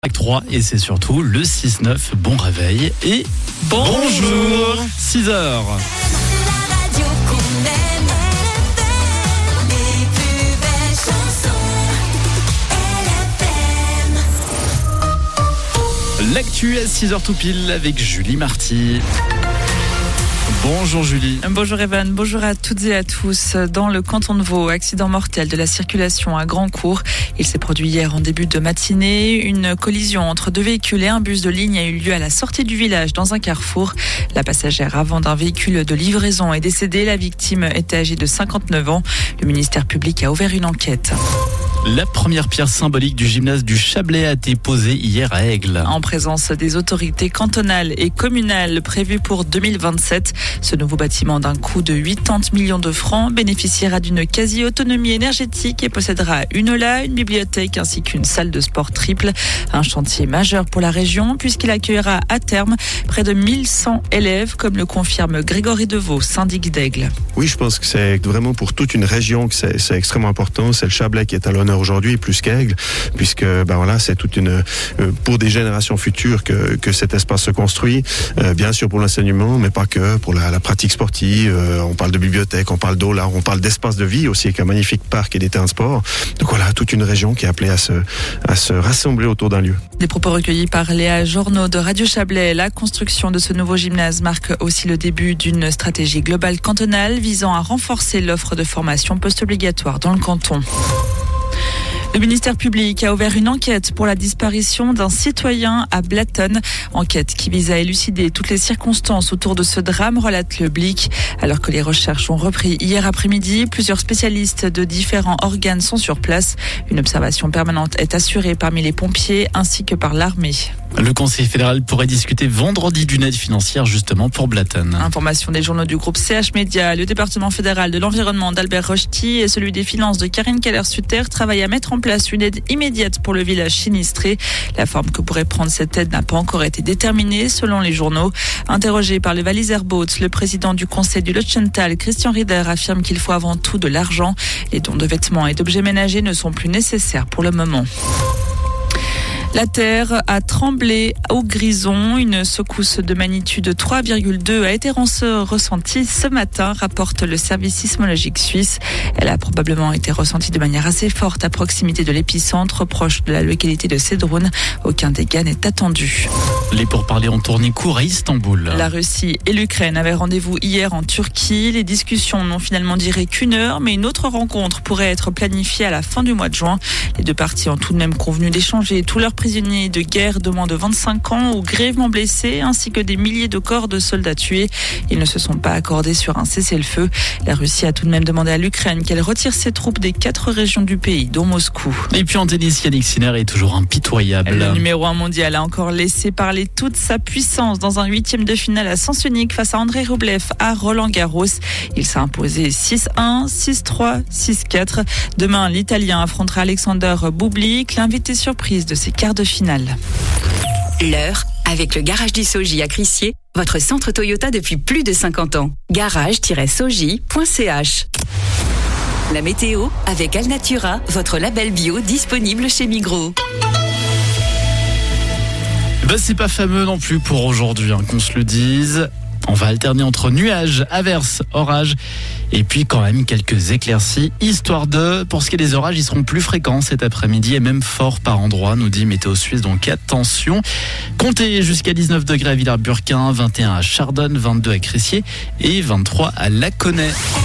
Acte 3 et c'est surtout le 6-9. Bon réveil et bonjour 6h. L'actu à 6h tout pile avec Julie Marty. Bonjour Julie. Bonjour Evan, bonjour à toutes et à tous. Dans le canton de Vaud, accident mortel de la circulation à Grandcourt. Il s'est produit hier en début de matinée. Une collision entre deux véhicules et un bus de ligne a eu lieu à la sortie du village dans un carrefour. La passagère avant d'un véhicule de livraison est décédée. La victime était âgée de 59 ans. Le ministère public a ouvert une enquête. La première pierre symbolique du gymnase du Chablais a été posée hier à Aigle. En présence des autorités cantonales et communales prévues pour 2027, ce nouveau bâtiment d'un coût de 80 millions de francs bénéficiera d'une quasi-autonomie énergétique et possédera une aula, une bibliothèque ainsi qu'une salle de sport triple. Un chantier majeur pour la région puisqu'il accueillera à terme près de 1100 élèves, comme le confirme Grégory Deveau, syndic d'Aigle. Oui, je pense que c'est vraiment pour toute une région que c'est extrêmement important. C'est le Chablais qui est à l'honneur aujourd'hui plus qu'Aigle, puisque c'est toute une pour des générations futures que cet espace se construit, bien sûr pour l'enseignement, mais pas que, pour la pratique sportive. On parle de bibliothèque, on parle d'aula, on parle d'espace de vie aussi, avec un magnifique parc et des terrains de sport. Donc voilà, toute une région qui est appelée à se rassembler autour d'un lieu. Des propos recueillis par Léa Journeau de Radio Chablais. La construction de ce nouveau gymnase marque aussi le début d'une stratégie globale cantonale visant à renforcer l'offre de formation post-obligatoire dans le canton. Le ministère public a ouvert une enquête pour la disparition d'un citoyen à Blaton. Enquête qui vise à élucider toutes les circonstances autour de ce drame, relate le Blick. Alors que les recherches ont repris hier après-midi, plusieurs spécialistes de différents organes sont sur place. Une observation permanente est assurée parmi les pompiers ainsi que par l'armée. Le Conseil fédéral pourrait discuter vendredi d'une aide financière justement pour Blaton. Information des journaux du groupe CH Média. Le département fédéral de l'environnement d'Albert Rochety et celui des finances de Karine Keller-Sutter travaillent à mettre en place une aide immédiate pour le village sinistré. La forme que pourrait prendre cette aide n'a pas encore été déterminée selon les journaux. Interrogé par le Walliser Boat, le président du conseil du Lutschenthal, Christian Rieder, affirme qu'il faut avant tout de l'argent. Les dons de vêtements et d'objets ménagers ne sont plus nécessaires pour le moment. La terre a tremblé au Grison. Une secousse de magnitude 3,2 a été ressentie ce matin, rapporte le service sismologique suisse. Elle a probablement été ressentie de manière assez forte à proximité de l'épicentre, proche de la localité de Sedrun. Aucun dégât n'est attendu. Les pourparlers ont tourné court à Istanbul. La Russie et l'Ukraine avaient rendez-vous hier en Turquie. Les discussions n'ont finalement duré qu'une heure, mais une autre rencontre pourrait être planifiée à la fin du mois de juin. Les deux parties ont tout de même convenu d'échanger tous leurs prisonniers de guerre de moins de 25 ans ou grièvement blessés, ainsi que des milliers de corps de soldats tués. Ils ne se sont pas accordés sur un cessez-le-feu. La Russie a tout de même demandé à l'Ukraine qu'elle retire ses troupes des 4 régions du pays, dont Moscou. Et puis en tennis, Yannick Sinner est toujours impitoyable. Le numéro 1 mondial a encore laissé parler toute sa puissance dans un 8e de finale à sens unique face à Andrei Rublev à Roland-Garros. Il s'est imposé 6-1, 6-3, 6-4. Demain, l'Italien affrontera Alexander Bublik, l'invité surprise de ses quarts de finale. L'heure avec le Garage du Soji à Crissier, votre centre Toyota depuis plus de 50 ans. garage-soji.ch. La météo avec Alnatura, votre label bio disponible chez Migros. C'est pas fameux non plus pour aujourd'hui, qu'on se le dise. On va alterner entre nuages, averses, orages et puis quand même quelques éclaircies, histoire de... Pour ce qui est des orages, ils seront plus fréquents cet après-midi et même forts par endroits, nous dit Météo Suisse, donc attention. Comptez jusqu'à 19 degrés à Villars-Burquin, 21 à Chardonne, 22 à Crissier et 23 à Laconais.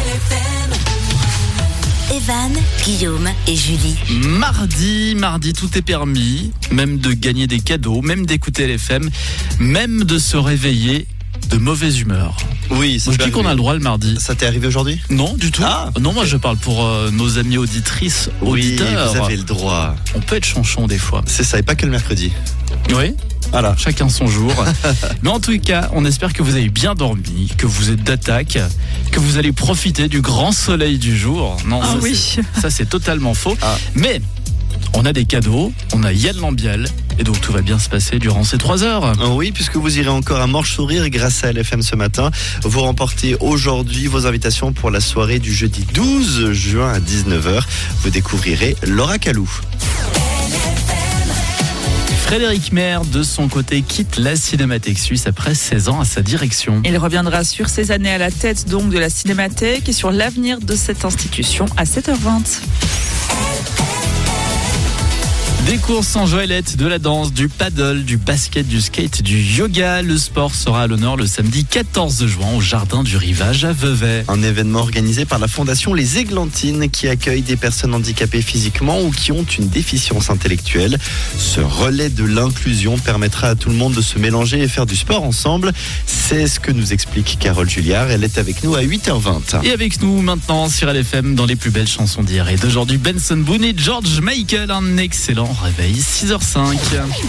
Evan, Guillaume et Julie. Mardi, tout est permis, même de gagner des cadeaux, même d'écouter l'FM, même de se réveiller de mauvaise humeur. Oui, ça je dis qu'on a le droit le mardi. Ça t'est arrivé aujourd'hui ? Non, du tout. Non, moi je parle pour nos amis auditrices, auditeurs. Oui, vous avez le droit. On peut être chanchon des fois. C'est ça, et pas que le mercredi. Oui. Voilà, chacun son jour. Mais en tout cas, on espère que vous avez bien dormi, que vous êtes d'attaque, que vous allez profiter du grand soleil du jour. Non, ça c'est totalement faux. Mais on a des cadeaux, on a Yann Lambiel, et donc tout va bien se passer durant ces 3 heures. Oui, puisque vous irez encore à Morche Sourire grâce à LFM ce matin. Vous remportez aujourd'hui vos invitations pour la soirée du jeudi 12 juin à 19h. Vous découvrirez Laura Calou. Frédéric Maire, de son côté, quitte la Cinémathèque suisse après 16 ans à sa direction. Il reviendra sur ses années à la tête donc de la Cinémathèque et sur l'avenir de cette institution à 7h20. Des courses en Joëlette, de la danse, du paddle, du basket, du skate, du yoga. Le sport sera à l'honneur le samedi 14 juin au Jardin du Rivage à Vevey. Un événement organisé par la Fondation Les Églantines qui accueille des personnes handicapées physiquement ou qui ont une déficience intellectuelle. Ce relais de l'inclusion permettra à tout le monde de se mélanger et faire du sport ensemble. C'est ce que nous explique Carole Julliard. Elle est avec nous à 8h20. Et avec nous maintenant sur LFM dans les plus belles chansons d'hier et d'aujourd'hui, Benson Boone et George Michael. Un excellent réveil, 6h05.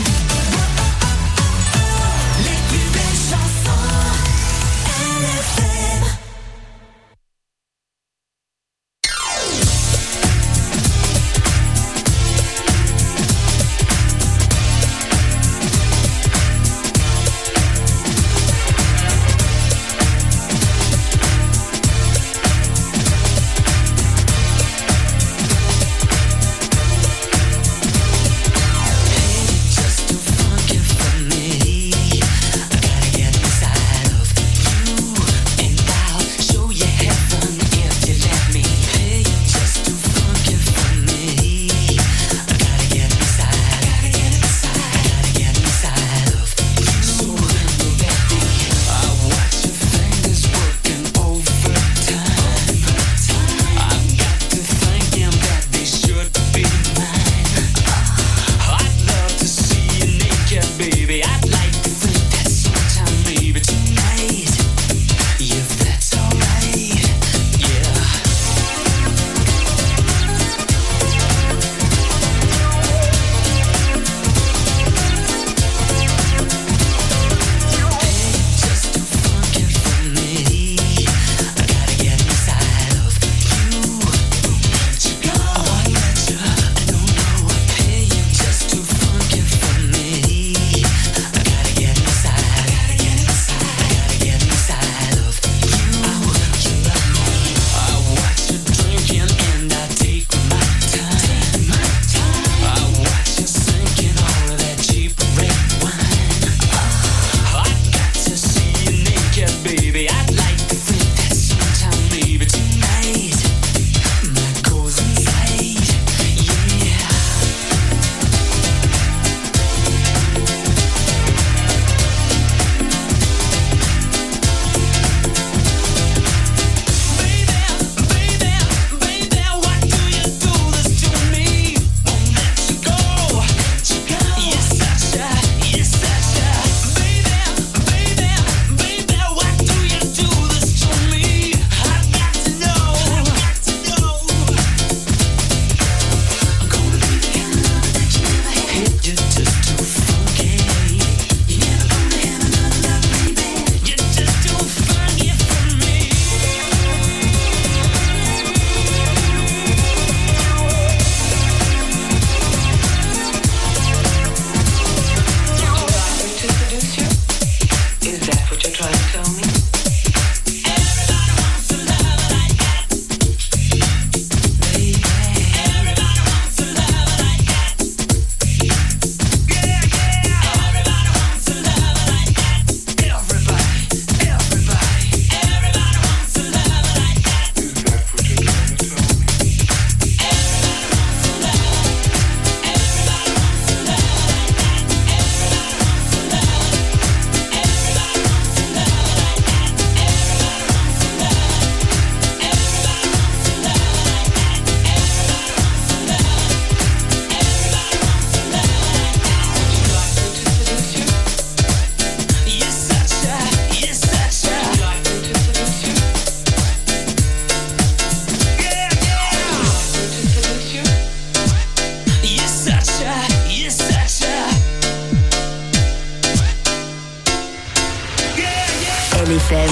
LFM.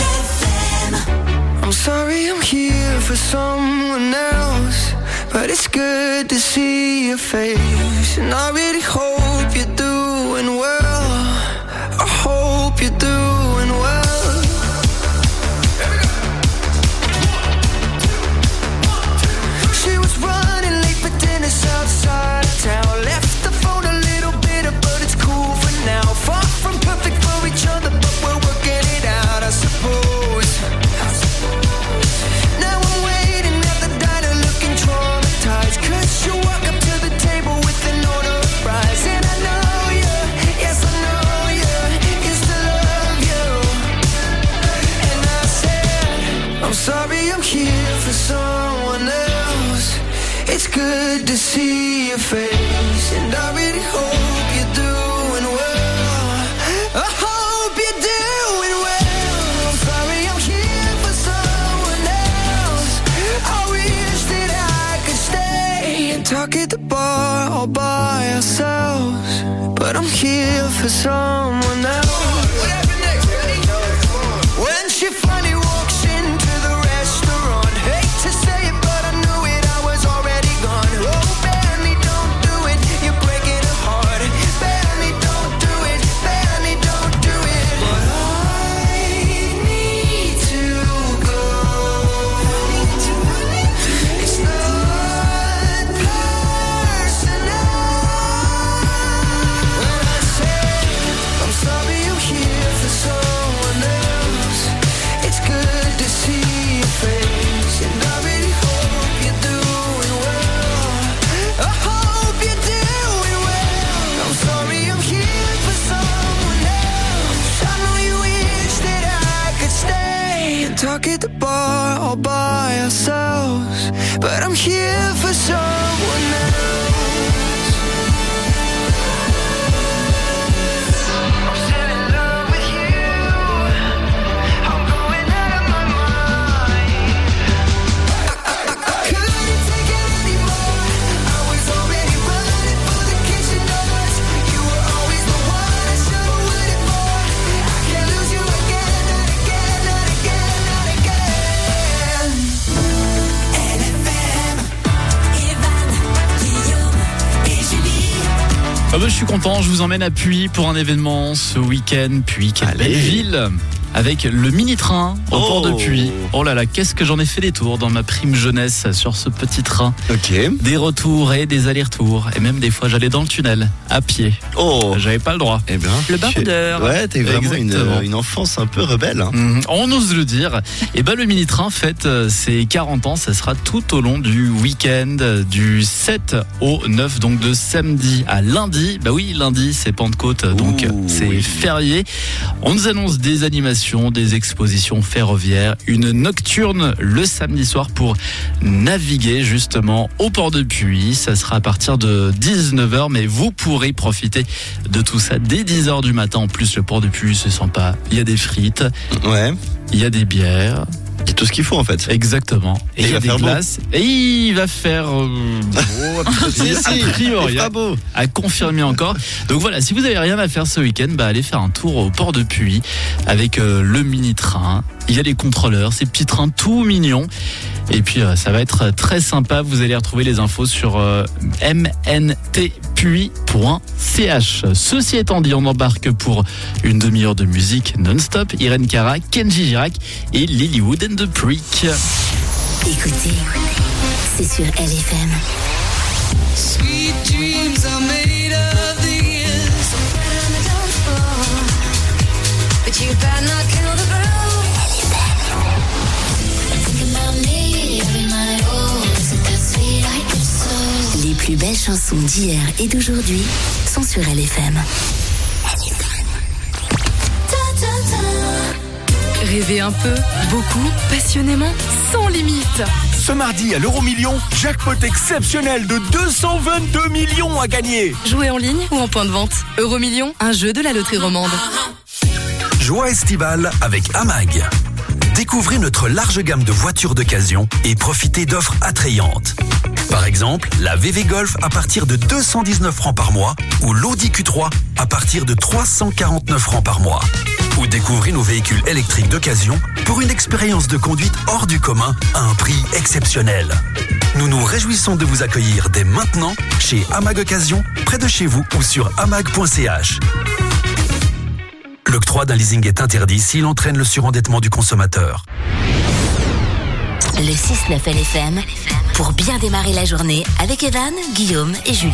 I'm sorry I'm here for someone else, but it's good to see your face. And I really hope you're doing well. I hope you're doing well. She was running late for dinner outside town. Left the phone a little bit of all by ourselves, but I'm here for someone else. What happened next? When she finally walks into the restaurant, hate to say it, but I knew it, I was already gone. Oh, Benny, don't do it, you're breaking her heart. Benny, don't do it, Benny, don't do it. But I need to go. It's not personal. When I say I'm sorry, I'm here for someone else. It's good to see your face, and I really hope you're doing well. I hope you're doing well. I'm sorry, I'm here for someone else. I know you wish that I could stay and talk at the bar all by ourselves, but I'm here for someone else. I'm still in love with you. I'm going out of my mind. I couldn't take it anymore. I was already running for the kitchen doors. You were always the one I should've waited for. I can't lose you again, not again, not again, not again. LFM. Evan, Guillaume et Julie. Ah bah, je suis content, je vous emmène à Puy pour un événement ce week-end. Puy, quelle belle ville, avec le mini-train au port de Puy. Oh là là, qu'est-ce que j'en ai fait des tours dans ma prime jeunesse sur ce petit train. Ok. Des retours et des allers-retours. Et même des fois, j'allais dans le tunnel, à pied. Oh. J'avais pas le droit. Eh bien. Le baroudeur. Ouais, t'es vraiment Exactement. une enfance un peu rebelle. Hein. On ose le dire. Et ben le mini-train fête ses 40 ans. Ça sera tout au long du week-end du 7 au 9, donc de samedi à lundi. Bah oui, lundi c'est Pentecôte, donc c'est oui. férié. On nous annonce des animations, des expositions ferroviaires, une nocturne le samedi soir pour naviguer justement au port de Puy. Ça sera à partir de 19h, mais vous pourrez profiter de tout ça dès 10h du matin. En plus, le port de Puy, c'est sympa. Il y a des frites, Ouais. il y a des bières. C'est tout ce qu'il faut en fait. Exactement. Et il y a va des faire beau. glaces. Et il va faire beau, a priori, pas beau. à confirmer encore. Donc voilà, si vous avez rien à faire ce week-end, bah allez faire un tour au port de Puy avec le mini-train. Il y a les contrôleurs, ces petits trains tout mignons. Et puis ça va être très sympa. Vous allez retrouver les infos sur mntpuy.ch. Ceci étant dit, on embarque pour une demi-heure de musique non-stop. Irène Cara, Kenji Girac et Lilywood and the Prick. Écoutez, c'est sur LFM. Sweet dreams are made of these. But you better not kill the groove. Think about me every night. Oh, isn't that sweet like your soul? Les plus belles chansons d'hier et d'aujourd'hui sont sur LFM. Rêver un peu, beaucoup, passionnément, sans limite. Ce mardi à l'Euro-Million, jackpot exceptionnel de 222 millions à gagner. Jouer en ligne ou en point de vente. Euro-Million, un jeu de la loterie romande. Joie estivale avec AMAG. Découvrez notre large gamme de voitures d'occasion et profitez d'offres attrayantes. Par exemple, la VV Golf à partir de 219 francs par mois ou l'Audi Q3 à partir de 349 francs par mois. Ou découvrez nos véhicules électriques d'occasion pour une expérience de conduite hors du commun à un prix exceptionnel. Nous nous réjouissons de vous accueillir dès maintenant chez AMAG Occasion, près de chez vous ou sur amag.ch. L'octroi d'un leasing est interdit s'il entraîne le surendettement du consommateur. Le 6-9 LFM pour bien démarrer la journée avec Evan, Guillaume et Julie.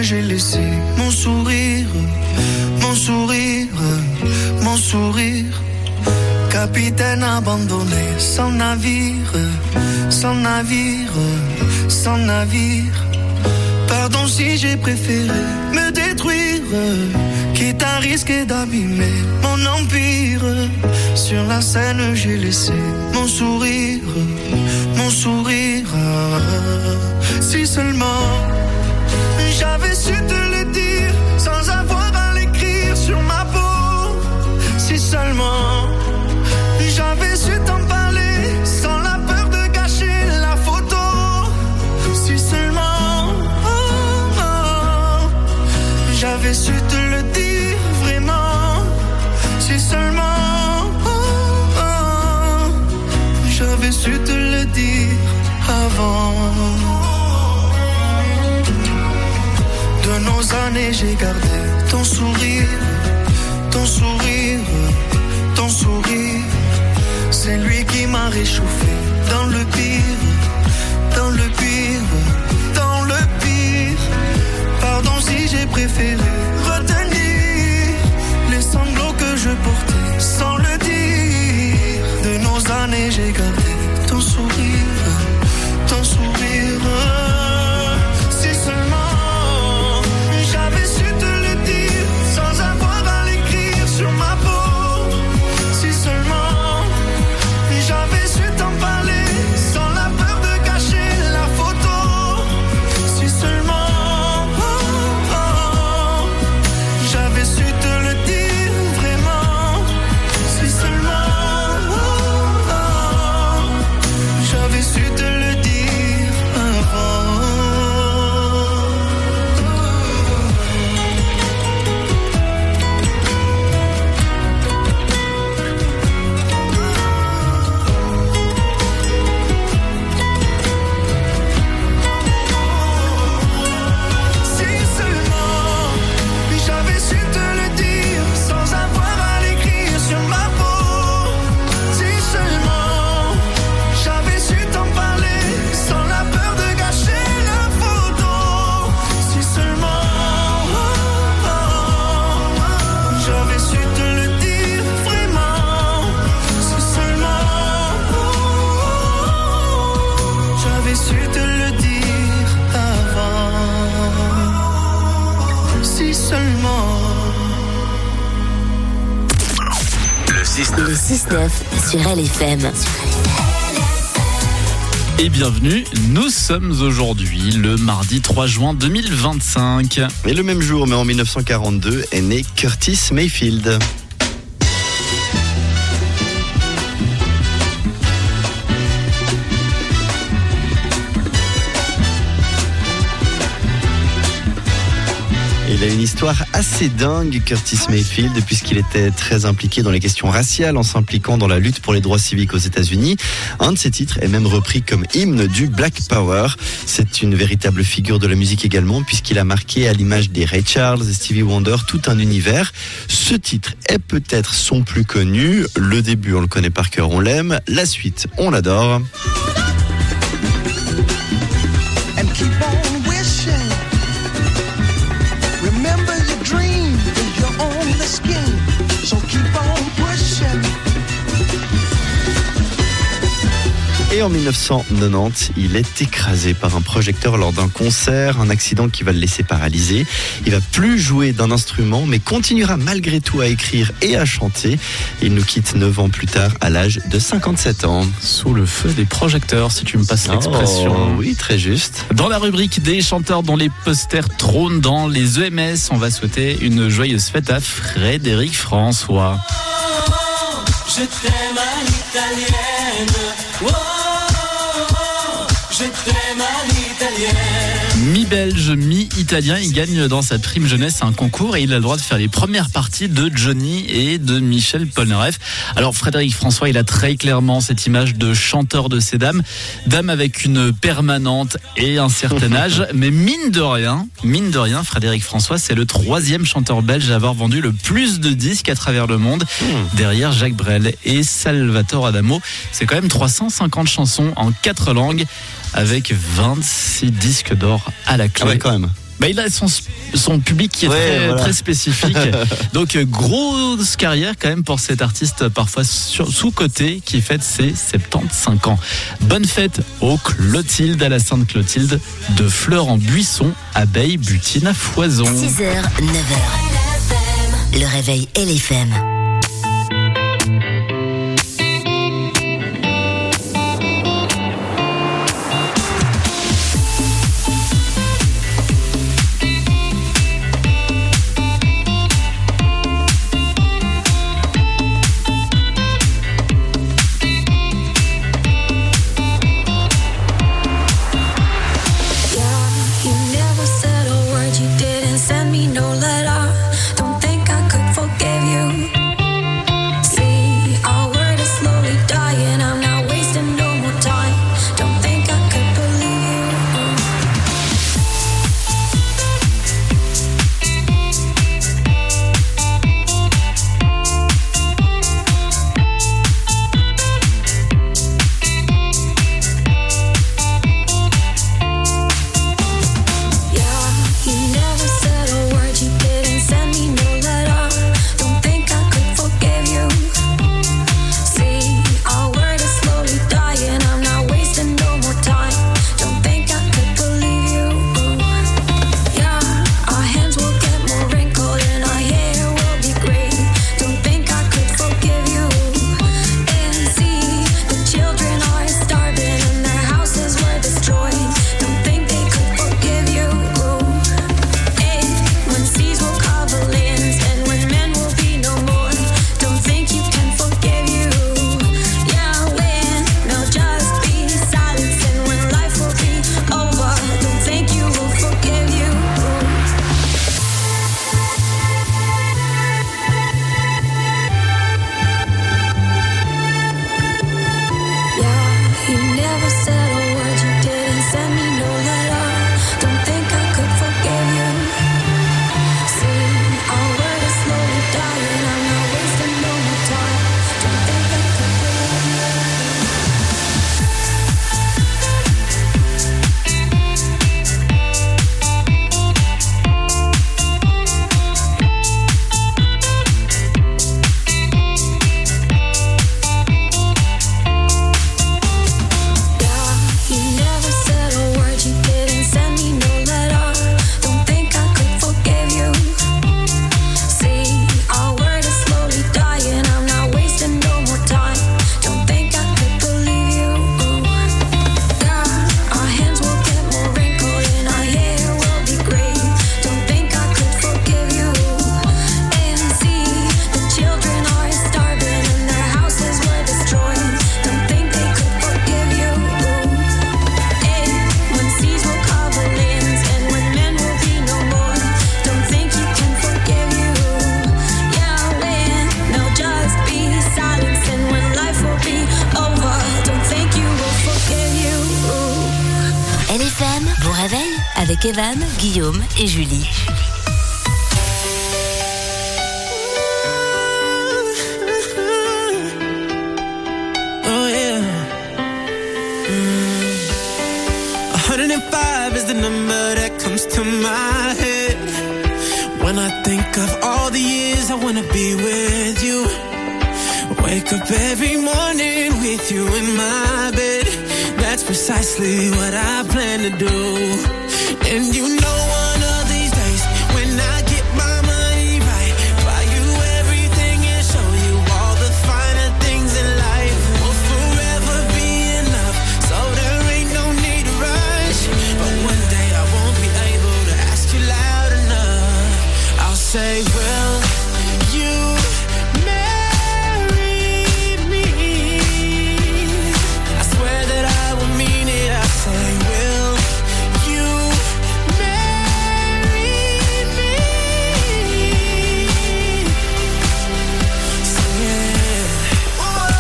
j'ai laissé mon sourire, mon sourire, mon sourire. Capitaine abandonné, sans navire, sans navire, sans navire. Pardon si j'ai préféré me détruire, quitte à risquer d'abîmer mon empire. Sur la scène j'ai laissé mon sourire, mon sourire. Si seulement j'avais su te le dire sans avoir à l'écrire sur ma peau. Si seulement j'avais su t'en parler sans la peur de gâcher la photo. Si seulement j'avais su te le dire vraiment. Si seulement j'avais su te le dire avant. De nos années j'ai gardé ton sourire, ton sourire, ton sourire. C'est lui qui m'a réchauffé dans le pire, dans le pire, dans le pire. Pardon si j'ai préféré retenir les sanglots que je portais sans le dire. De nos années j'ai gardé ton sourire, ton sourire. Si seulement j'avais su te le dire sans avoir à l'écrire sur ma peau. Si seulement j'avais su t'en parler sans la peur de gâcher la photo. Si seulement j'avais su te le dire vraiment. Si seulement j'avais su te le dire avant. Si seulement j'avais su te le dire sans avoir à l'écrire sur ma peau. Si seulement j'avais su t'en parler sans la peur de gâcher la photo. Si seulement j'avais su te le dire vraiment. Si seulement j'avais su te le dire avant. Si seulement. Le 6-9 sur LFM. Et bienvenue, nous sommes aujourd'hui le mardi 3 juin 2025. Et le même jour, mais en 1942, est né Curtis Mayfield. Il a une histoire assez dingue, Curtis Mayfield, puisqu'il était très impliqué dans les questions raciales en s'impliquant dans la lutte pour les droits civiques aux États-Unis. Un de ses titres est même repris comme hymne du Black Power. C'est une véritable figure de la musique également, puisqu'il a marqué à l'image des Ray Charles et Stevie Wonder tout un univers. Ce titre est peut-être son plus connu. Le début, on le connaît par cœur, on l'aime. La suite, on l'adore. And keep on wishing. Remember your dream is your only scheme. So keep on pushing. Et en 1990, il est écrasé par un projecteur lors d'un concert, un accident qui va le laisser paralysé. Il va plus jouer d'un instrument, mais continuera malgré tout à écrire et à chanter. Il nous quitte 9 ans plus tard, à l'âge de 57 ans. Sous le feu des projecteurs, si tu me passes l'expression. Oh, oui, très juste. Dans la rubrique des chanteurs dont les posters trônent dans les EMS, on va souhaiter une joyeuse fête à Frédéric François. Je t'aime à l'italienne. Oh, je t'aime à l'italienne. Mi-belge, mi-italien, il gagne dans sa prime jeunesse un concours et il a le droit de faire les premières parties de Johnny et de Michel Polnareff. Alors Frédéric François, il a très clairement cette image de chanteur de ces dames, dame avec une permanente et un certain âge, mais mine de rien, Frédéric François, c'est le 3e chanteur belge à avoir vendu le plus de disques à travers le monde, derrière Jacques Brel et Salvatore Adamo. C'est quand même 350 chansons en 4 langues, avec 26 disques d'or à la clé. Ah ouais, quand même. Bah, il a son public qui est très spécifique. Donc, grosse carrière quand même pour cet artiste parfois sous-coté qui fête ses 75 ans. Bonne fête aux Clotilde, à la Sainte Clotilde, de fleurs en buisson, abeilles, butines à foison. 6h, 9h. Le réveil LFM. Avec Evan, Guillaume et Julie. Oh yeah. 105 is the number that comes to my head when I think of all the years I wanna be with you. Wake up every morning with you in my bed. That's precisely what I plan to do. And you know one of these days when I get my money right, buy you everything and show you all the finer things in life. Will forever be enough, so there ain't no need to rush. But one day I won't be able to ask you loud enough. I'll say, will you marry me? I swear that I will mean it. I say, will you marry me? So yeah.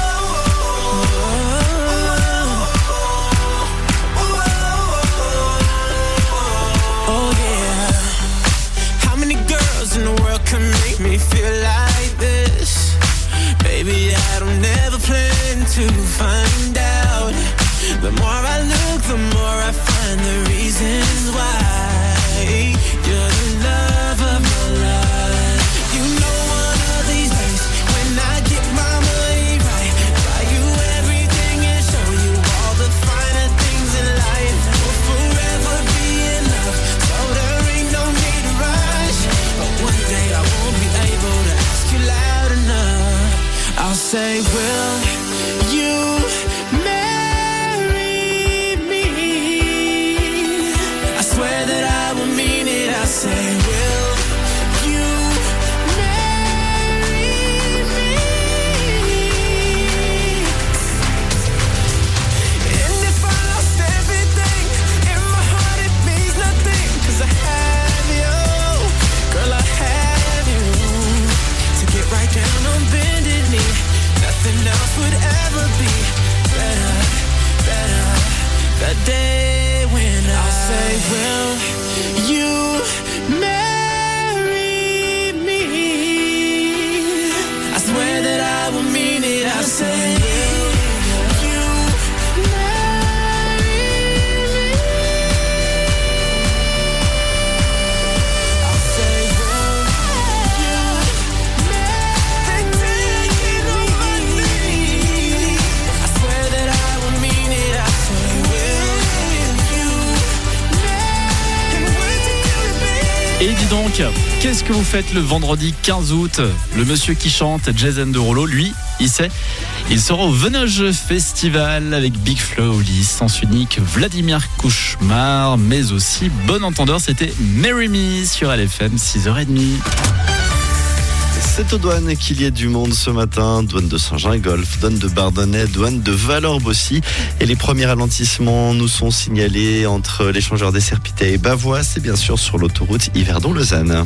Oh yeah. How many girls in the world can make me feel like this? Baby, I don't ever plan to find out. The more I look, the more I find the reasons why. That day when I'll say, will you marry me? I swear that I will mean it. I'll say, will you marry me? I'll say, will you marry me? On my knees. I swear that I will mean it. I say, will you marry me? Et dis donc, qu'est-ce que vous faites le vendredi 15 août? Le monsieur qui chante, Jason Derulo, lui, il sait. Il sera au Venoge Festival avec Big Flo, licence unique, Vladimir Cauchemar, mais aussi bon entendeur, c'était Marry Me sur LFM 6h30. C'est aux douanes qu'il y a du monde ce matin. Douane de Saint-Gingolph, douane de Bardonnay, douane de Vallorbe-Bossy. Et les premiers ralentissements nous sont signalés entre l'échangeur des Serpitets et Bavois. C'est bien sûr sur l'autoroute Yverdon-Lausanne.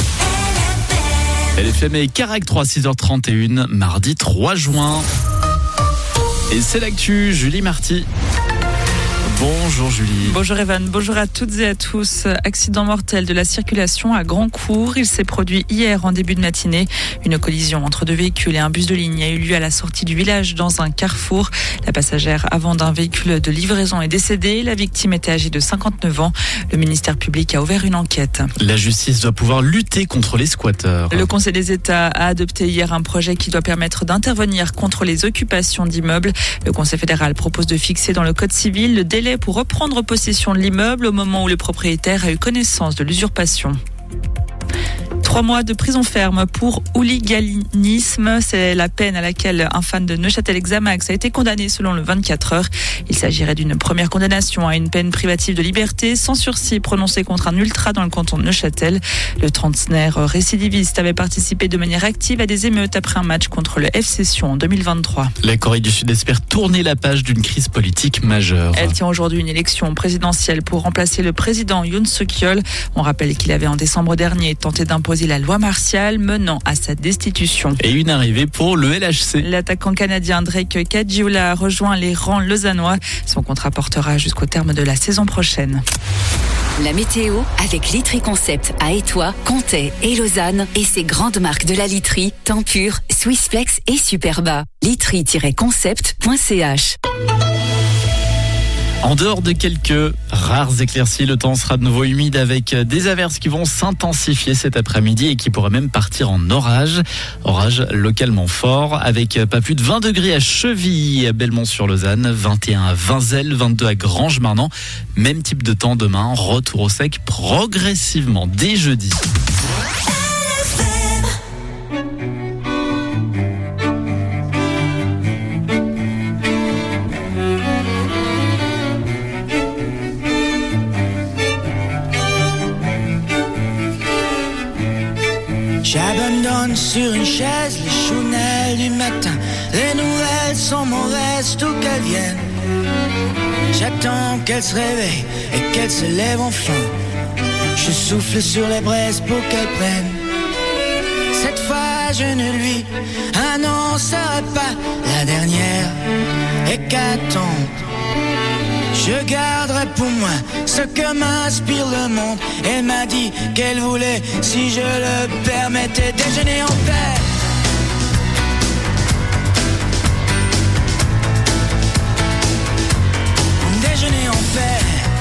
LFM et Carac 3, 6h31, mardi 3 juin. Et c'est l'actu, Julie Marty. Bonjour Julie. Bonjour Evan, bonjour à toutes et à tous. Accident mortel de la circulation à Grandcourt. Il s'est produit hier en début de matinée. Une collision entre deux véhicules et un bus de ligne a eu lieu à la sortie du village dans un carrefour. La passagère avant d'un véhicule de livraison est décédée. La victime était âgée de 59 ans. Le ministère public a ouvert une enquête. La justice doit pouvoir lutter contre les squatteurs. Le Conseil des États a adopté hier un projet qui doit permettre d'intervenir contre les occupations d'immeubles. Le Conseil fédéral propose de fixer dans le Code civil le délai pour reprendre possession de l'immeuble au moment où le propriétaire a eu connaissance de l'usurpation. 3 mois de prison ferme pour hooliganisme. C'est la peine à laquelle un fan de Neuchâtel-Xamax a été condamné selon le 24 heures. Il s'agirait d'une première condamnation à une peine privative de liberté sans sursis prononcée contre un ultra dans le canton de Neuchâtel. Le trentenaire récidiviste avait participé de manière active à des émeutes après un match contre le FC Sion en 2023. La Corée du Sud espère tourner la page d'une crise politique majeure. Elle tient aujourd'hui une élection présidentielle pour remplacer le président Yoon Suk-yeol. On rappelle qu'il avait en décembre dernier tenté d'imposer la loi martiale menant à sa destitution. Et une arrivée pour le LHC. L'attaquant canadien Drake Caggiula a rejoint les rangs lausannois. Son contrat portera jusqu'au terme de la saison prochaine. La météo avec Litry Concept à Étoile, Comté et Lausanne et ses grandes marques de la literie, Tempur, Swissflex et Superba. litry-concept.ch. En dehors de quelques rares éclaircies, le temps sera de nouveau humide avec des averses qui vont s'intensifier cet après-midi et qui pourraient même partir en orage. Orage localement fort avec pas plus de 20 degrés à Chevilly, à Belmont-sur-Lausanne, 21 à Vinzelles, 22 à Granges-Marnant. Même type de temps demain, retour au sec progressivement dès jeudi. J'abandonne sur une chaise les chounelles du matin. Les nouvelles sont mauvaises, tout qu'elles viennent. J'attends qu'elle se réveille et qu'elle se lève enfin. Je souffle sur les braises pour qu'elle prenne. Cette fois je ne lui annoncerai pas la dernière hécatombe. Je garderai pour moi ce que m'inspire le monde. Elle m'a dit qu'elle voulait, si je le permettais, déjeuner en paix. Déjeuner en paix.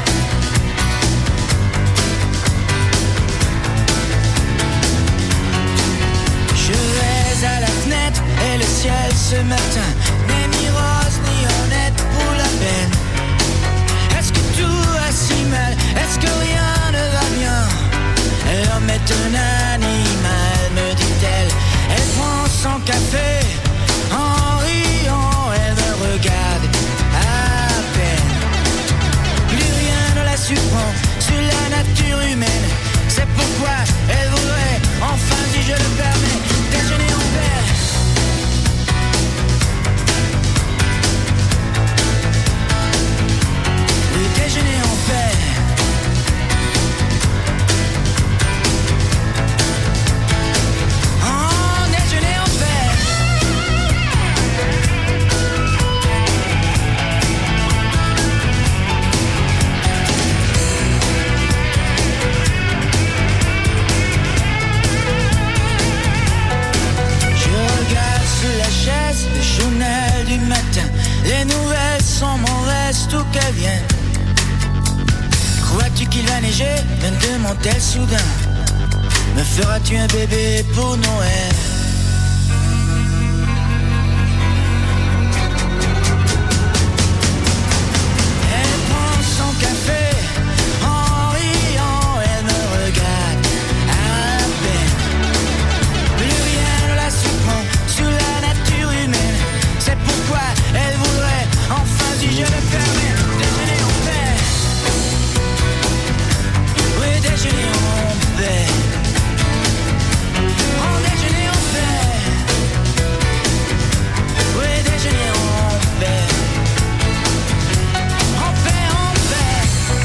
Je vais à la fenêtre et le ciel ce matin n'est ni rose ni honnête pour la peine. Est-ce que tout va si mal? Est-ce que rien ne va bien? L'homme est un animal, me dit-elle. Elle prend son café en riant, elle me regarde à peine. Plus rien ne la surprend sur la nature humaine. C'est pourquoi elle voudrait, enfin si je le permets, déjeuner en paix. Déjeuner en paix. Oh, déjeuner en paix. qu'il va neiger, me demande-t-elle soudain. Me feras-tu un bébé pour Noël? Elle prend son café, en riant, elle me regarde à peine. Plus rien ne la surprend sous la nature humaine. C'est pourquoi elle voudrait, enfin si je le permets, déjeuner en paix. Oui, déjeuner en paix. En déjeuner en paix. Oui, déjeuner en paix. En paix, en paix.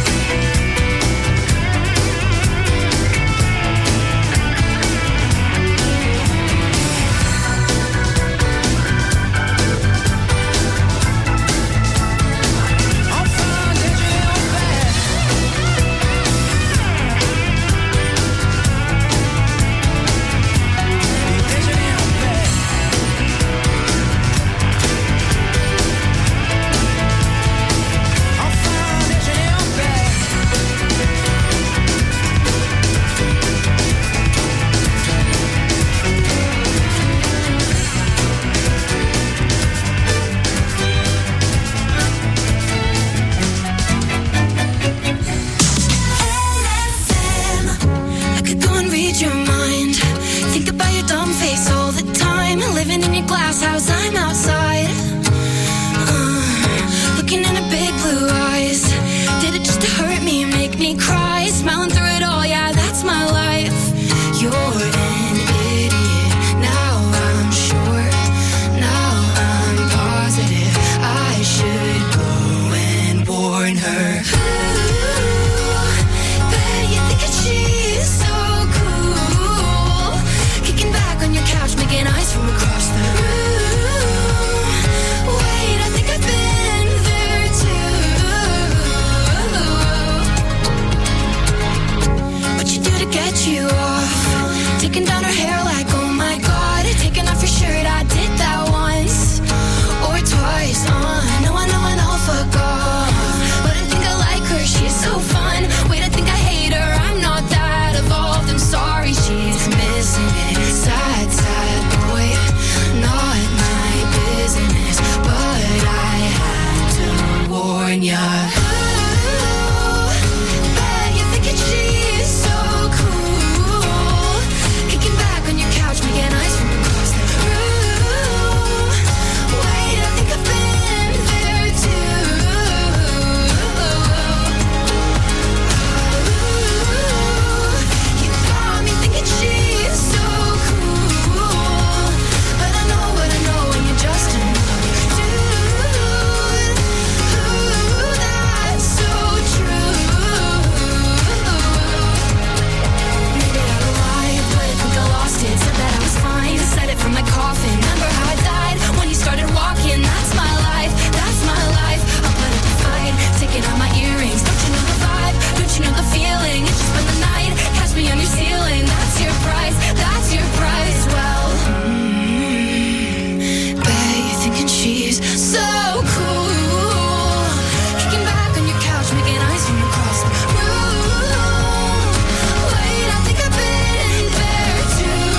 Enfin, déjeuner en paix. Déjeuner en paix. Enfin, déjeuner en paix. I could go and read your mind. Think about your dumb face all the time. Living in your glass house, I'm outside. Looking in her big blue eyes. Did it just to hurt me, make me cry? Smiling through it all, yeah, that's my life. You're an idiot. Now I'm sure. Now I'm positive. I should go and warn her. Bet you think that she's so cool. Kicking back on your couch, making eyes from across the room. Wait, I think I've been there too. What you do to get you off? Taking down her hair like, oh my god. Taking off your shirt, I did that once or twice. I know, fuck off. But I think I like her, she's so fun. Wait, I think I hate her, I'm not that evolved. I'm sorry, she's missing it. Sad, sad boy, not my business. But I had to warn ya. Bet you're thinking she's so cool. Kicking back on your couch, making eyes from across the room. Wait, I think I've been there too. You got me thinking she's so cool. But I know what I know, and you're just another dude. That's so true. Maybe I lied, but I think I lost it. Said that I was fine, said it from my coffin. Remember how I died when you started walking? That's my life, that's my life. I'll put up a fight, taking out my earrings. Don't you know the vibe? Don't you know the feeling? It's just been the night, catch me on your ceiling. That's your price, that's your price. Well, bet you're thinking she's so cool. Kicking back on your couch, making eyes from across the room. Wait, I think I've been there too.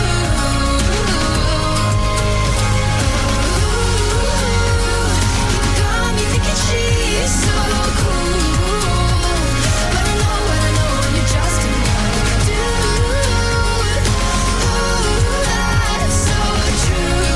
You got me thinking she's so cool. But I know what I know, and you're just another dude. That's so true.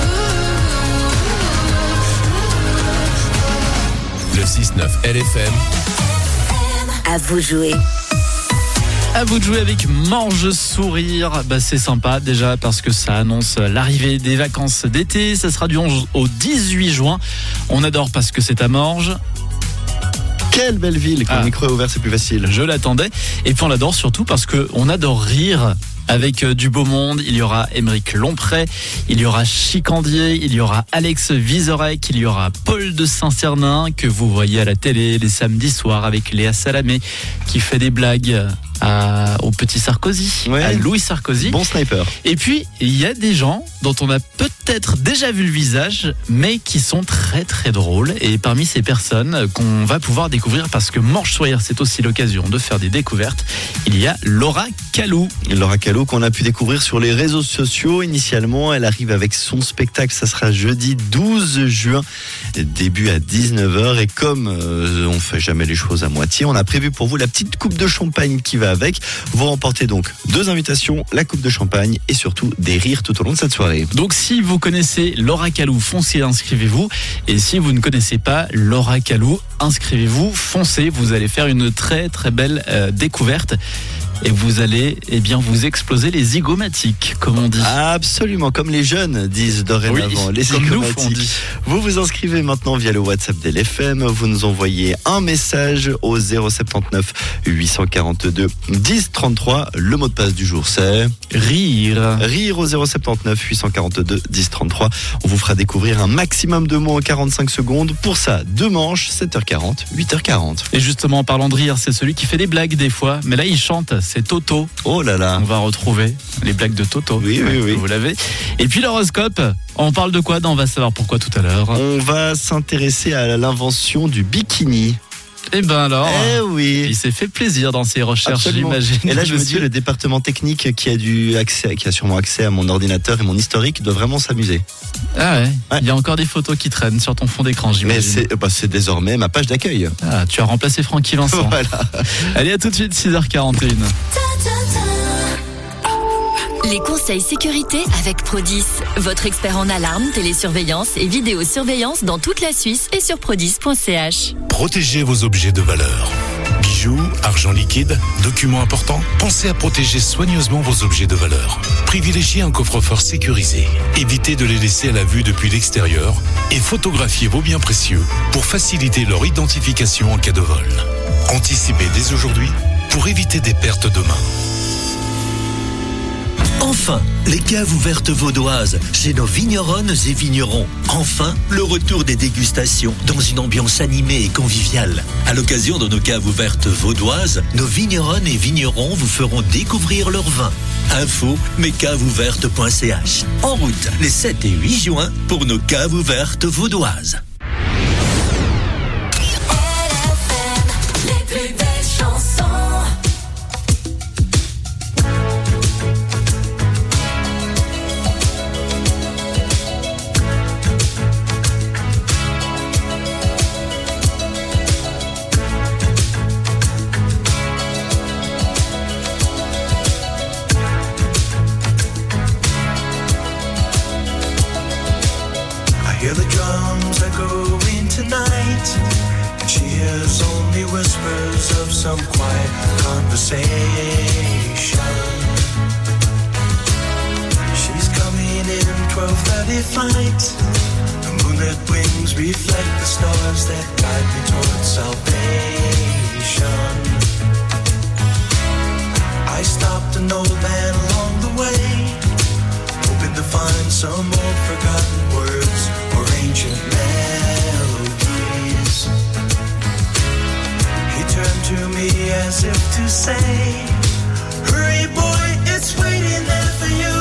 Le 6-9 LFM. À vous jouer. À vous de jouer avec Mange Sourire. C'est sympa déjà parce que ça annonce l'arrivée des vacances d'été. Ça sera du 11 au 18 juin. On adore parce que c'est à Morges. Quelle belle ville, quand on y creux ouvert, c'est plus facile. Je l'attendais. Et puis on l'adore surtout parce qu'on adore rire. Avec du beau monde, il y aura Émeric Lompré, il y aura Chicandier, il y aura Alex Vizorek, il y aura Paul de Saint-Cernin que vous voyez à la télé les samedis soirs avec Léa Salamé qui fait des blagues au petit Sarkozy, Ouais. à Louis Sarkozy. Bon sniper. Et puis, il y a des gens dont on a peut-être déjà vu le visage, mais qui sont très très drôles. Et parmi ces personnes qu'on va pouvoir découvrir, parce que Manche sur Rire, c'est aussi l'occasion de faire des découvertes, il y a Laura Calou. Laura Calou qu'on a pu découvrir sur les réseaux sociaux. Initialement, elle arrive avec son spectacle. Ça sera jeudi 12 juin, début à 19h. Et comme on fait jamais les choses à moitié, on a prévu pour vous la petite coupe de champagne qui va avec. Vous remportez donc 2 invitations, la coupe de champagne et surtout des rires tout au long de cette soirée. Donc si vous connaissez Laura Calou, foncez, inscrivez-vous. Et si vous ne connaissez pas Laura Calou, inscrivez-vous, foncez. Vous allez faire une très très belle découverte. Et vous allez vous exploser les zygomatiques, comme on dit. Absolument, comme les jeunes disent dorénavant, les comme nous, on zygomatiques. dit. Vous vous inscrivez maintenant via le WhatsApp d'LFM. Vous nous envoyez un message au 079 842 10 33. Le mot de passe du jour, c'est rire. Rire au 079 842 10 33. On vous fera découvrir un maximum de mots en 45 secondes. Pour ça, 2 manches, 7h40, 8h40. Et justement, en parlant de rire, c'est celui qui fait des blagues des fois. Mais là, il chante. C'est Toto. Oh là là. On va retrouver les blagues de Toto. Oui. Vous l'avez. Et puis l'horoscope. On parle de quoi? On va savoir pourquoi tout à l'heure. On va s'intéresser à l'invention du bikini. Eh ben alors, oui. Il s'est fait plaisir dans ses recherches, Absolument. j'imagine. Et là, je me dis, le département technique qui a sûrement accès à mon ordinateur et mon historique doit vraiment s'amuser. Ah ouais. Il y a encore des photos qui traînent sur ton fond d'écran, j'imagine. Mais c'est désormais ma page d'accueil. Ah, tu as remplacé Francky Vincent. Voilà. Allez, à tout de suite, 6h41. Les conseils sécurité avec Prodis, votre expert en alarme, télésurveillance et vidéosurveillance dans toute la Suisse et sur prodis.ch. Protégez vos objets de valeur. Bijoux, argent liquide, documents importants, pensez à protéger soigneusement vos objets de valeur. Privilégiez un coffre-fort sécurisé. Évitez de les laisser à la vue depuis l'extérieur et photographiez vos biens précieux pour faciliter leur identification en cas de vol. Anticipez dès aujourd'hui pour éviter des pertes demain. Enfin, les caves ouvertes vaudoises chez nos vigneronnes et vignerons. Enfin, le retour des dégustations dans une ambiance animée et conviviale. À l'occasion de nos caves ouvertes vaudoises, nos vigneronnes et vignerons vous feront découvrir leurs vins. Info mescavesouvertes.ch. En route les 7 et 8 juin pour nos caves ouvertes vaudoises. Les plus belles chansons. Hear the drums echoing tonight, and she hears only whispers of some quiet conversation. She's coming in 12:30 flight. The moonlit wings reflect the stars that guide me towards salvation. I stopped an old man along the way, hoping to find some old forgotten words or ancient melodies. He turned to me as if to say, hurry boy, it's waiting there for you.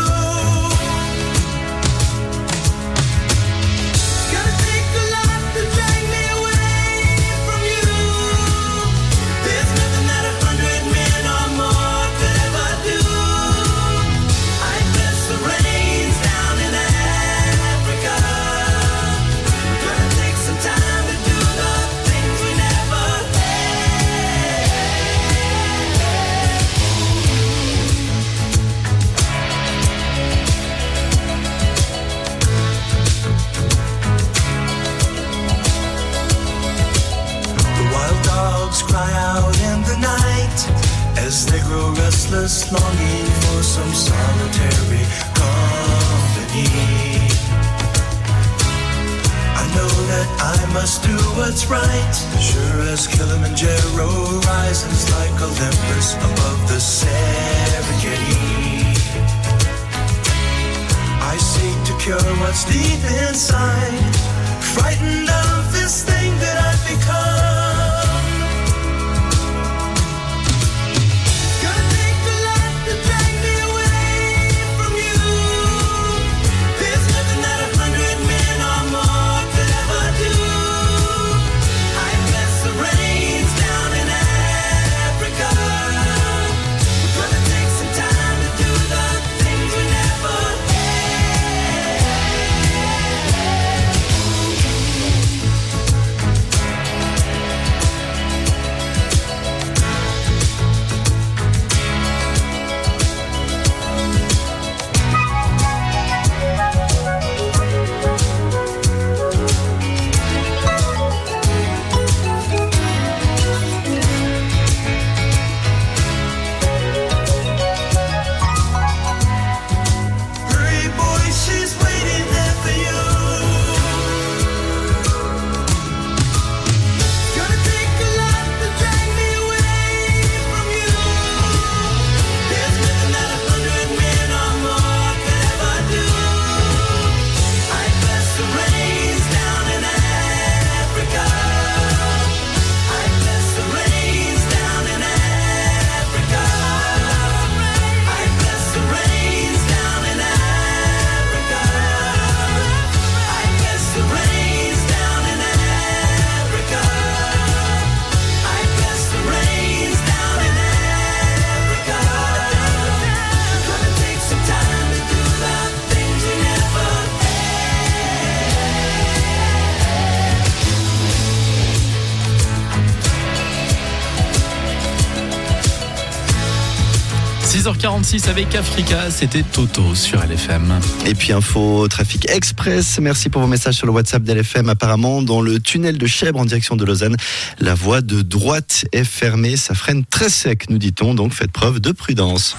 It's gonna take a lot to drag me away from you. There's nothing that 100 men or more could ever do. I bless the rains down in Africa. We're gonna take some time to do the things we never had. The wild dogs cry out in the night as they grow restless, longing for some solitary company. I know that I must do what's right, sure as Kilimanjaro rises like Olympus above the Serengeti. I seek to cure what's deep inside, frightened of this thing that I've become. 6h46 avec Africa, c'était Toto sur LFM. Et puis info trafic express, merci pour vos messages sur le WhatsApp d'LFM. Apparemment, dans le tunnel de Chèvre en direction de Lausanne, la voie de droite est fermée, ça freine très sec, nous dit-on, donc faites preuve de prudence.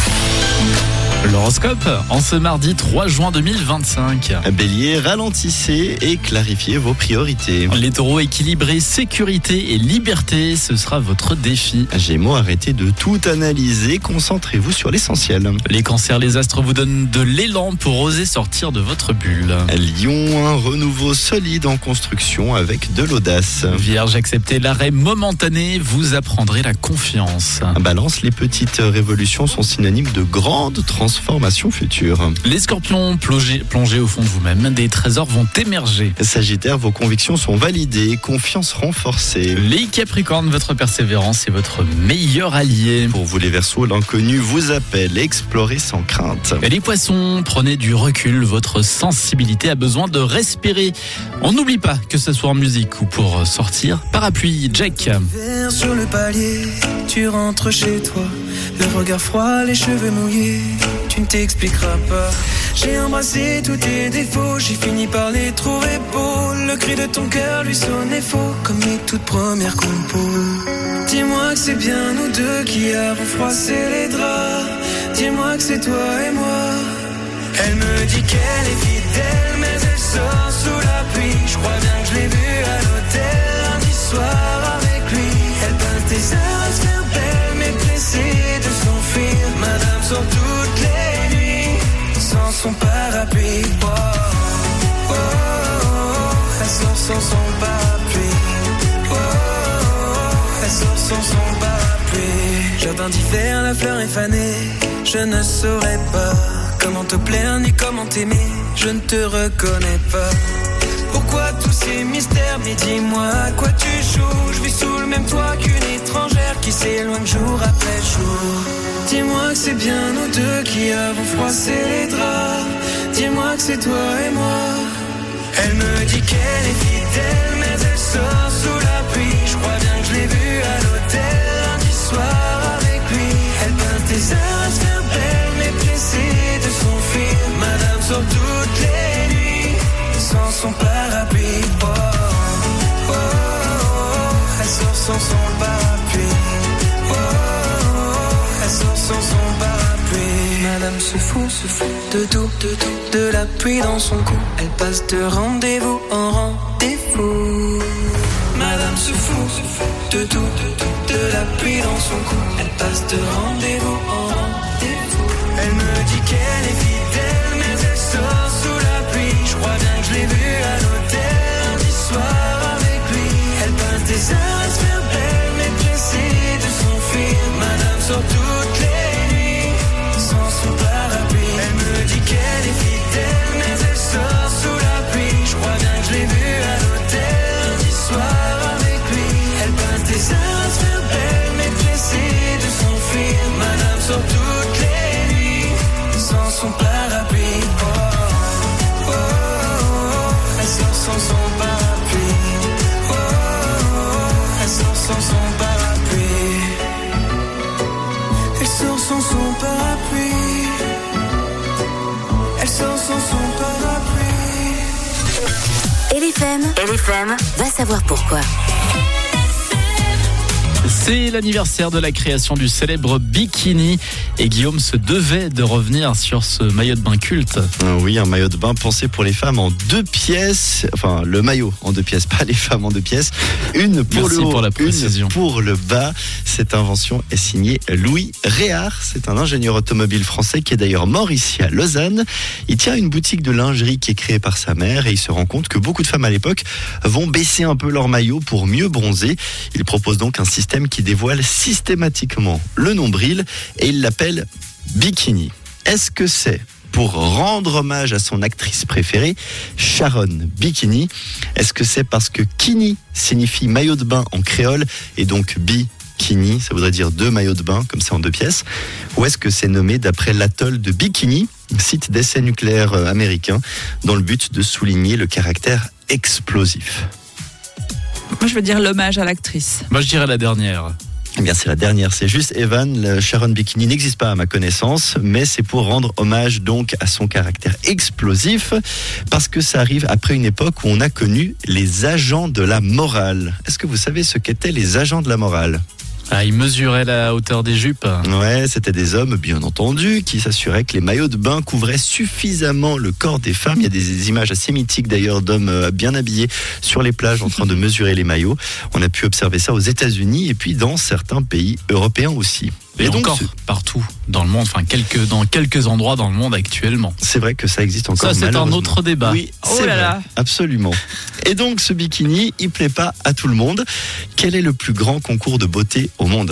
L'horoscope en ce mardi 3 juin 2025. Bélier, ralentissez et clarifiez vos priorités. Les taureaux, équilibrés, sécurité et liberté, ce sera votre défi. Gémeaux, arrêtez de tout analyser, concentrez-vous sur l'essentiel. Les cancers, les astres vous donnent de l'élan pour oser sortir de votre bulle. Lion, un renouveau solide en construction avec de l'audace. Vierge, acceptez l'arrêt momentané, vous apprendrez la confiance. Balance, les petites révolutions sont synonymes de grandes transformations futures. Les scorpions, plongez au fond de vous-même, des trésors vont émerger. Sagittaire, vos convictions sont validées, confiance renforcée. Les capricornes, votre persévérance est votre meilleur allié. Pour vous les Verseaux, l'inconnu vous appelle, explorez sans crainte. Et les poissons, prenez du recul, votre sensibilité a besoin de respirer. On n'oublie pas que ce soit en musique ou pour sortir. Parapluie, Jack. Sur le palier, tu rentres chez toi, le regard froid, les cheveux mouillés. Tu ne t'expliqueras pas. J'ai embrassé tous tes défauts, j'ai fini par les trouver beaux. Le cri de ton cœur lui sonnait faux, comme les toutes premières compos. Dis-moi que c'est bien nous deux qui avons froissé les draps. Dis-moi que c'est toi et moi. Elle me dit qu'elle est fidèle, mais elle sort sous la pluie. Je crois bien que je l'ai vue à l'hôtel lundi soir avec lui. Elle peint tes heures à se faire belle, mais pressée de s'enfuir. Madame sort toutes les nuits sans son parapluie. Oh, oh, oh, oh. Elle sort sans son parapluie. Oh, oh, oh. Elle sort sans son parapluie. Jardin d'hiver, la fleur est fanée. Je ne saurais pas comment te plaire ni comment t'aimer. Je ne te reconnais pas. Pourquoi tous ces mystères? Mais dis-moi à quoi tu joues. Je vis sous le même toit qu'une étrangère qui s'éloigne jour après jour. Dis-moi que c'est bien nous deux qui avons froissé les draps. Dis-moi que c'est toi et moi. Elle me dit qu'elle est fidèle, mais elle sort sous la pluie. Je crois bien que je l'ai vue à l'hôtel lundi soir avec lui. Elle peint tes heures à se faire belle, mais pressée de s'enfuir. Madame sort toutes les nuits sans son parapluie. Oh, oh, oh, oh. Elle sort sans son parapluie. Oh, oh, oh. Elle sort sans son parapluie. Madame se fout de tout, de la pluie dans son cou. Elle passe de rendez-vous en rendez-vous. Madame se fout de tout, de la pluie dans son cou. Elle passe de rendez-vous en rendez-vous. Elle me dit qu'elle est fidèle, mais elle sort sous la pluie. Je crois bien que je l'ai vue à l'hôtel lundi soir avec lui. Elle peint des heures à se faire belle, mais pressée de s'enfuir. Madame sort toutes les nuits sans son parapluie. Elle me dit qu'elle est fidèle, mais elle sort sous la pluie. Je crois bien que je l'ai vue à l'hôtel lundi soir avec lui. Elle peint des heures à se faire belle, mais pressée de s'enfuir. Madame sort toutes les nuits sans son parapluie. Oh, oh, oh, oh. Elle sort sans son parapluie. Oh, oh, oh. Elle sort sans son parapluie. Elle sort sans son parapluie. Elle sort sans son parapluie. LFM, va savoir pourquoi. C'est l'anniversaire de la création du célèbre bikini et Guillaume se devait de revenir sur ce maillot de bain culte. Oui, un maillot de bain pensé pour les femmes en 2 pièces. Enfin, le maillot en 2 pièces, pas les femmes en 2 pièces. Une pour Merci le haut, pour la précision. une pour le bas. Cette invention est signée Louis Réard. C'est un ingénieur automobile français qui est d'ailleurs mort ici à Lausanne. Il tient une boutique de lingerie qui est créée par sa mère et il se rend compte que beaucoup de femmes à l'époque vont baisser un peu leur maillot pour mieux bronzer. Il propose donc un système qui dévoile systématiquement le nombril et il l'appelle bikini. Est-ce que c'est pour rendre hommage à son actrice préférée, Sharon Bikini? Est-ce que c'est parce que kini signifie maillot de bain en créole et donc bikini, ça voudrait dire 2 maillots de bain, comme ça en 2 pièces? Ou est-ce que c'est nommé d'après l'atoll de Bikini, site d'essai nucléaire américain, dans le but de souligner le caractère explosif? Moi, je veux dire l'hommage à l'actrice. Moi, je dirais la dernière. Eh bien, c'est la dernière, c'est juste Evan. Le Sharon Bikini n'existe pas à ma connaissance, mais c'est pour rendre hommage donc à son caractère explosif, parce que ça arrive après une époque où on a connu les agents de la morale. Est-ce que vous savez ce qu'étaient les agents de la morale ? Ah, ils mesuraient la hauteur des jupes. Ouais, c'était des hommes, bien entendu, qui s'assuraient que les maillots de bain couvraient suffisamment le corps des femmes. Il y a des images assez mythiques d'ailleurs d'hommes bien habillés sur les plages en train de mesurer les maillots. On a pu observer ça aux États-Unis et puis dans certains pays européens aussi. Et donc encore partout dans le monde, enfin dans quelques endroits dans le monde actuellement. C'est vrai que ça existe encore. Ça, c'est un autre débat. Oui, c'est vrai, absolument. Et donc ce bikini, il plaît pas à tout le monde. Quel est le plus grand concours de beauté au monde ?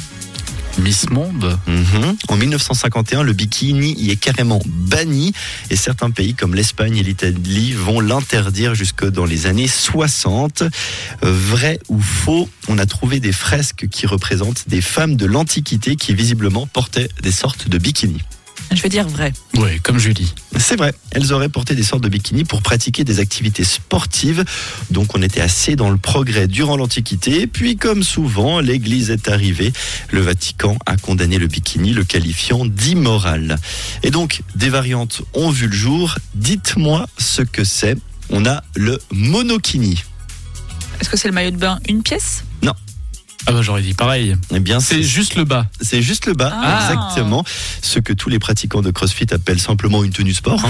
Miss Monde. En 1951, le bikini y est carrément banni et certains pays comme l'Espagne et l'Italie vont l'interdire jusque dans les années 60. Vrai ou faux, on a trouvé des fresques qui représentent des femmes de l'Antiquité qui visiblement portaient des sortes de bikinis. Je vais dire vrai. Oui, comme Julie. C'est vrai, elles auraient porté des sortes de bikinis pour pratiquer des activités sportives. Donc on était assez dans le progrès durant l'Antiquité. Puis comme souvent, l'Église est arrivée. Le Vatican a condamné le bikini, le qualifiant d'immoral. Et donc, des variantes ont vu le jour. Dites-moi ce que c'est. On a le monokini. Est-ce que c'est le maillot de bain une pièce ? Non. Ah bah j'aurais dit pareil. Eh bien, c'est juste le bas. C'est juste le bas, exactement. Ce que tous les pratiquants de CrossFit appellent simplement une tenue sport.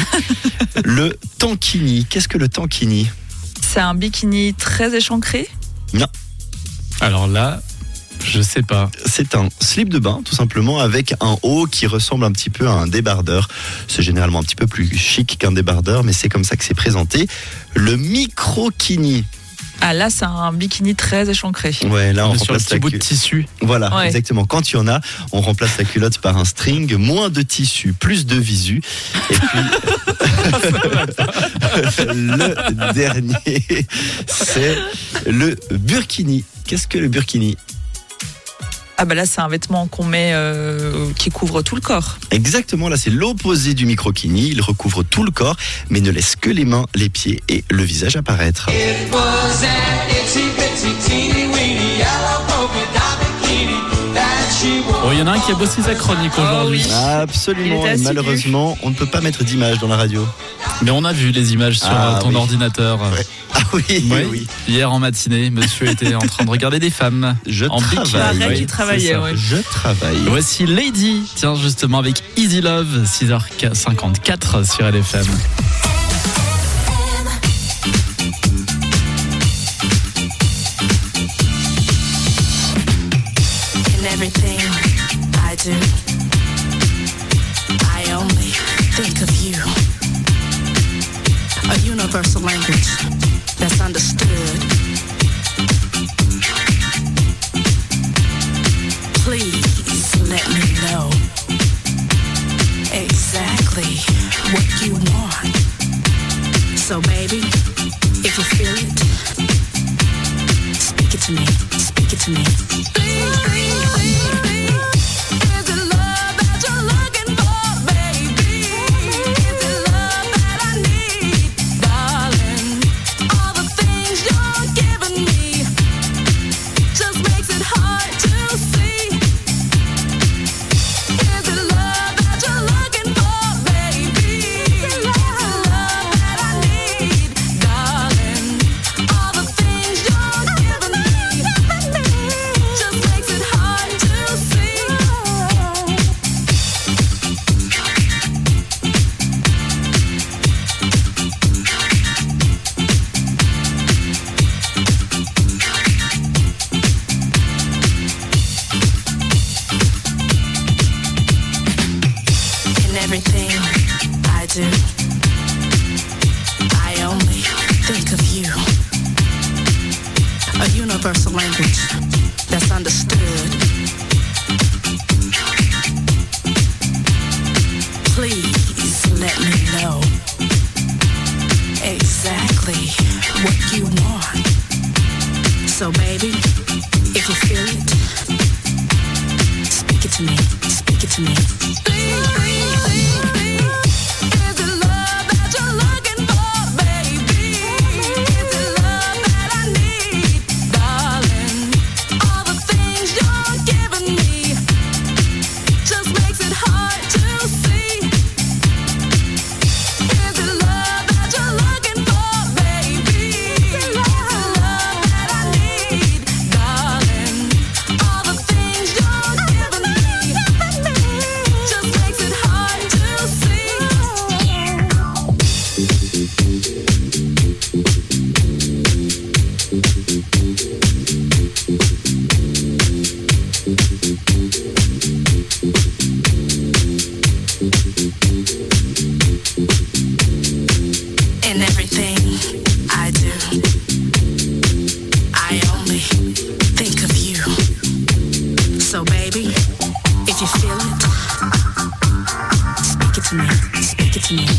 Le tankini. Qu'est-ce que le tankini ? C'est un bikini très échancré ? Non. Alors là, je sais pas. C'est un slip de bain, tout simplement, avec un haut qui ressemble un petit peu à un débardeur. C'est généralement un petit peu plus chic qu'un débardeur, mais c'est comme ça que c'est présenté. Le microkini. Ah là, c'est un bikini très échancré. Ouais, là on sur le remplace petit bout de tissu. Voilà, ouais. Exactement. Quand il y en a, on remplace la culotte par un string, moins de tissu, plus de visu. Et puis le dernier, c'est le burkini. Qu'est-ce que le burkini ? Ah bah là, c'est un vêtement qu'on met qui couvre tout le corps. Exactement, là c'est l'opposé du microkini. Il recouvre tout le corps, mais ne laisse que les mains, les pieds et le visage apparaître. Oh, il y en a un qui a bossé sa chronique aujourd'hui. Oui. Absolument, et malheureusement, on ne peut pas mettre d'image dans la radio. Mais on a vu les images sur ton ordinateur. Ouais. Ah oui. Hier en matinée, monsieur était en train de regarder des femmes. Je travaillais. Je travaille. Voici Lady, tiens justement avec Easy Love, 6h54 sur LFM. Everything I do, I only think of you. A universal language that's understood. Please let me know exactly what you want. So baby, if you feel it, speak it to me, speak it to me. Everything I do, I only think of you. A universal language that's understood. Please let me know exactly what you want. So baby, if you feel it, speak it to me, speak it to me. All the things you're So baby, if you feel it, speak it to me, speak it to me.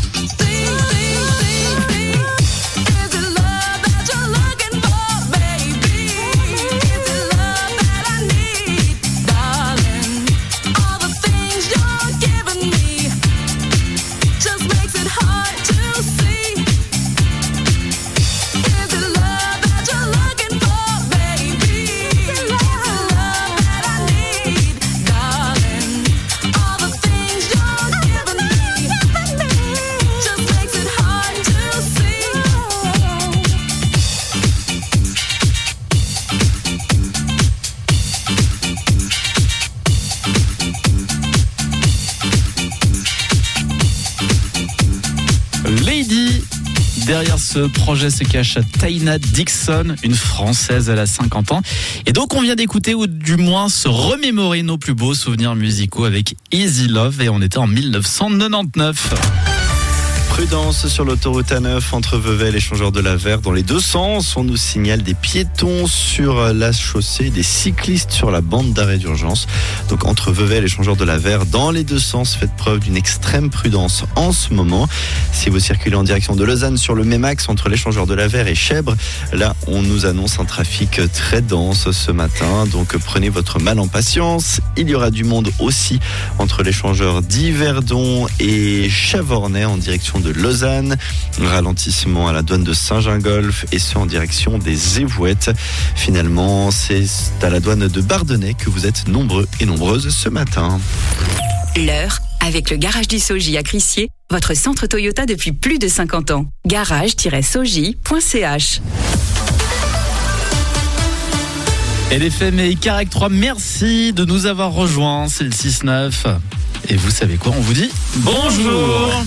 Lady. Derrière ce projet se cache Taina Dixon, une Française, elle a 50 ans. Et donc on vient d'écouter, ou du moins se remémorer nos plus beaux souvenirs musicaux avec Easy Love, et on était en 1999. Prudence sur l'autoroute A9 entre Vevey et l'échangeur de la Verre dans les deux sens. On nous signale des piétons sur la chaussée, des cyclistes sur la bande d'arrêt d'urgence. Donc entre Vevey et l'échangeur de la Verre dans les deux sens, faites preuve d'une extrême prudence en ce moment. Si vous circulez en direction de Lausanne sur le même axe entre l'échangeur de la Verre et Chèvres, là on nous annonce un trafic très dense ce matin. Donc prenez votre mal en patience. Il y aura du monde aussi entre l'échangeur d'Yverdon et Chavornay en direction de Lausanne, ralentissement à la douane de Saint-Gingolph et ce en direction des Évouettes. Finalement, c'est à la douane de Bardonnay que vous êtes nombreux et nombreuses ce matin. L'heure avec le Garage du Soji à Crissier, votre centre Toyota depuis plus de 50 ans. Garage-soji.ch. LFM et Carrec 3, merci de nous avoir rejoints, c'est le 6-9. Et vous savez quoi, on vous dit bonjour.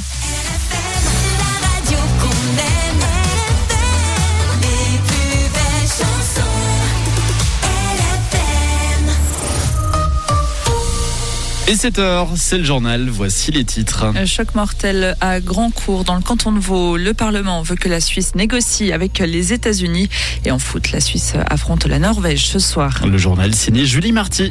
Et 7h, c'est le journal, voici les titres. Choc mortel à Grandcourt dans le canton de Vaud. Le Parlement veut que la Suisse négocie avec les États-Unis. Et en foot, la Suisse affronte la Norvège ce soir. Le journal signé Julie Marty.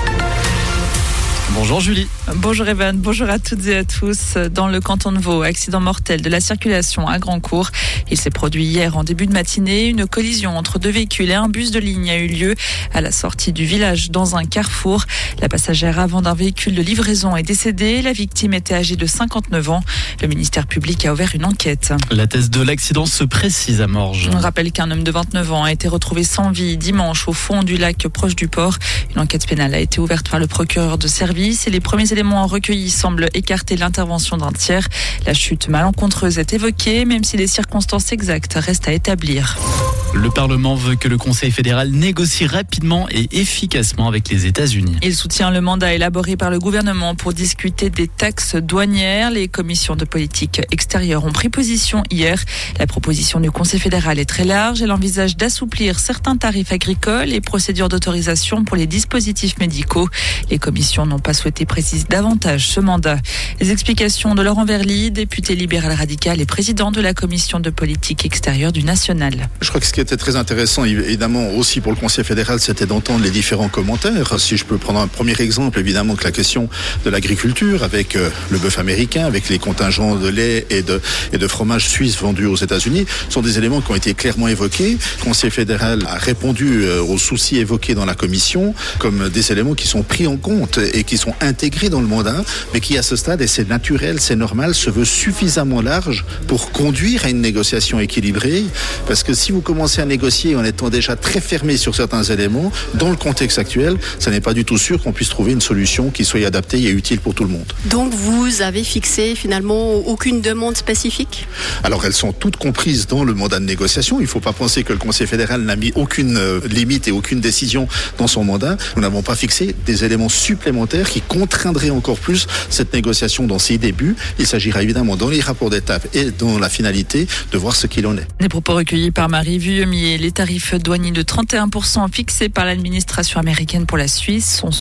Bonjour Julie. Bonjour Evan, bonjour à toutes et à tous. Dans le canton de Vaud, accident mortel de la circulation à Grandcourt. Il s'est produit hier en début de matinée. Une collision entre deux véhicules et un bus de ligne a eu lieu à la sortie du village dans un carrefour. La passagère avant d'un véhicule de livraison est décédée. La victime était âgée de 59 ans. Le ministère public a ouvert une enquête. La thèse de l'accident se précise à Morges. On rappelle qu'un homme de 29 ans a été retrouvé sans vie dimanche au fond du lac proche du port. Une enquête pénale a été ouverte par le procureur de service et les premiers éléments recueillis semblent écarter l'intervention d'un tiers. La chute malencontreuse est évoquée, même si les circonstances exactes restent à établir. Le Parlement veut que le Conseil fédéral négocie rapidement et efficacement avec les États-Unis. Il soutient le mandat élaboré par le gouvernement pour discuter des taxes douanières. Les commissions de politique extérieure ont pris position hier. La proposition du Conseil fédéral est très large. Elle envisage d'assouplir certains tarifs agricoles et procédures d'autorisation pour les dispositifs médicaux. Les commissions n'ont pas souhaité préciser davantage ce mandat. Les explications de Laurent Verly, député libéral radical et président de la commission de politique extérieure du National. Je crois que ce qui était très intéressant, évidemment, aussi pour le Conseil fédéral, c'était d'entendre les différents commentaires. Si je peux prendre un premier exemple, évidemment, que la question de l'agriculture, avec le bœuf américain, avec les contingents de lait et de fromage suisse vendus aux États-Unis, sont des éléments qui ont été clairement évoqués. Le Conseil fédéral a répondu aux soucis évoqués dans la commission comme des éléments qui sont pris en compte et qui sont intégrés dans le mandat, mais qui à ce stade, et c'est naturel, c'est normal, se veut suffisamment large pour conduire à une négociation équilibrée. Parce que si vous commencez à négocier en étant déjà très fermé sur certains éléments, dans le contexte actuel, ça n'est pas du tout sûr qu'on puisse trouver une solution qui soit adaptée et utile pour tout le monde. Donc vous avez fixé finalement aucune demande spécifique ? Alors elles sont toutes comprises dans le mandat de négociation. Il ne faut pas penser que le Conseil fédéral n'a mis aucune limite et aucune décision dans son mandat. Nous n'avons pas fixé des éléments supplémentaires qui contraindraient encore plus cette négociation dans ses débuts. Il s'agira évidemment dans les rapports d'étape et dans la finalité de voir ce qu'il en est. Des propos recueillis par Marie Vuillemier. Les tarifs douaniers de 31% fixés par l'administration américaine pour la Suisse sont